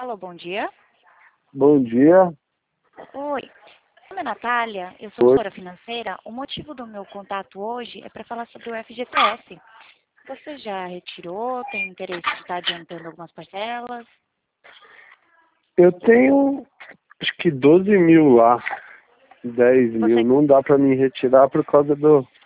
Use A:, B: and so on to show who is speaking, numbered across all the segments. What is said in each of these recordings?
A: Alô, bom dia.
B: Bom dia.
A: Oi, meu nome é Natália, eu sou
B: Oi.
A: assessora financeira. O motivo do meu contato hoje é para falar sobre o FGTS. Você já retirou? Tem interesse de estar adiantando algumas parcelas?
B: Eu tenho acho que 12 mil lá. 10 mil.
A: Você...
B: Não dá pra me retirar por causa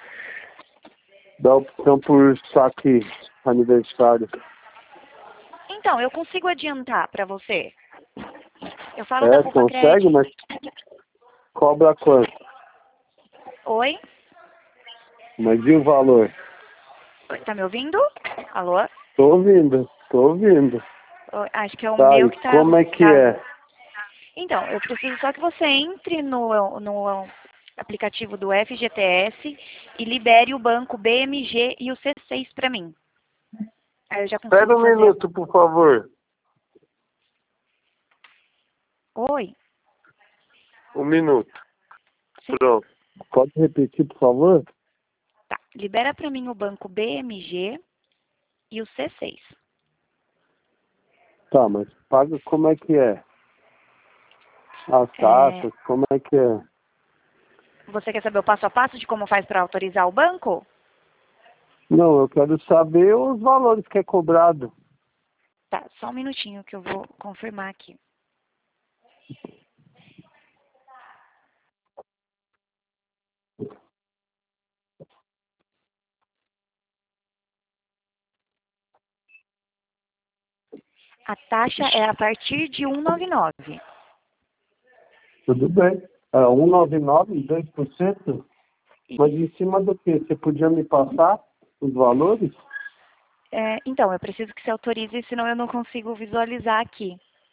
B: da opção por saque aniversário.
A: Então, eu consigo adiantar para você. Eu falo da
B: É,
A: Poupa
B: consegue,
A: Crédito.
B: mas cobra quanto?
A: Oi?
B: Mas e o valor?
A: Oi, tá me ouvindo? Alô?
B: Tô ouvindo, tô ouvindo.
A: Oi, acho que é o
B: Tá,
A: meu
B: e
A: que
B: como é que
A: tá...
B: é?
A: Então, eu preciso só que você entre no aplicativo do FGTS e libere o banco BMG e o C6 para mim. Aí eu já consigo
B: Espera um
A: fazer.
B: minuto, por favor.
A: Oi?
B: Um minuto.
A: Sim.
B: Pronto. Pode repetir, por favor?
A: Tá. Libera para mim o banco BMG e o C6.
B: Tá, mas paga como é que é? As
A: É,
B: taxas, como é que é?
A: você quer saber o passo a passo de como faz para autorizar o banco?
B: Não, eu quero saber os valores que é cobrado.
A: Tá, só um minutinho que eu vou confirmar aqui. A taxa é a partir de 1,99.
B: Tudo bem. É 1,99, 2%? Mas em cima do que? Você podia me passar os valores?
A: Então, eu preciso que você autorize, senão eu não consigo visualizar aqui.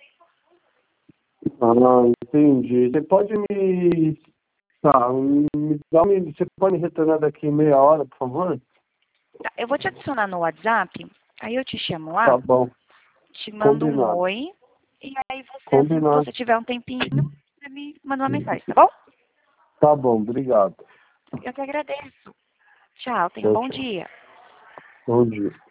B: Ah, entendi. Você pode me... Tá, Você pode me retornar daqui meia hora, por favor?
A: Tá, eu vou te adicionar no WhatsApp, aí eu te chamo lá,
B: Tá bom.
A: te mando um
B: Combinado.
A: oi, e aí você, assim que
B: Combinado.
A: você tiver um tempinho, você me manda uma mensagem, tá bom?
B: Tá bom, obrigado.
A: Eu que agradeço. Tchau, tenha um
B: Tchau,
A: bom
B: tchau.
A: dia.
B: Bom dia.